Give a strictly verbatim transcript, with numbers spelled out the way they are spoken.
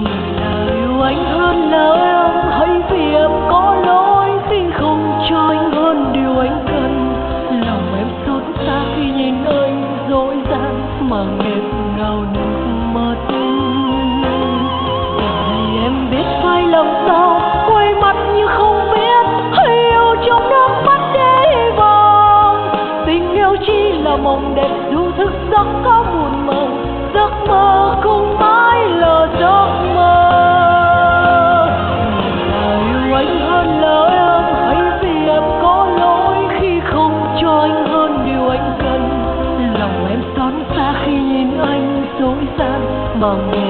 là yêu anh hơn là em, hay vì em có lỗi khi không cho anh hơn điều anh cần. Lòng em xót xa khi nhìn anh dối gian mà nghẹn ngào nước mắt. Giờ này em biết sai lầm sao, quay mặt như không biết, hay yêu trong nước mắt để hy vọng. Tình yêu chỉ là mộng đẹp dù thức giấc có buồn mờ, giấc mơ không mãi là giấc mơ. Là yêu anh hơn là em, hay vì em có lỗi khi không cho anh hơn điều anh cần. Lòng em xót xa khi nhìn anh dối gian mà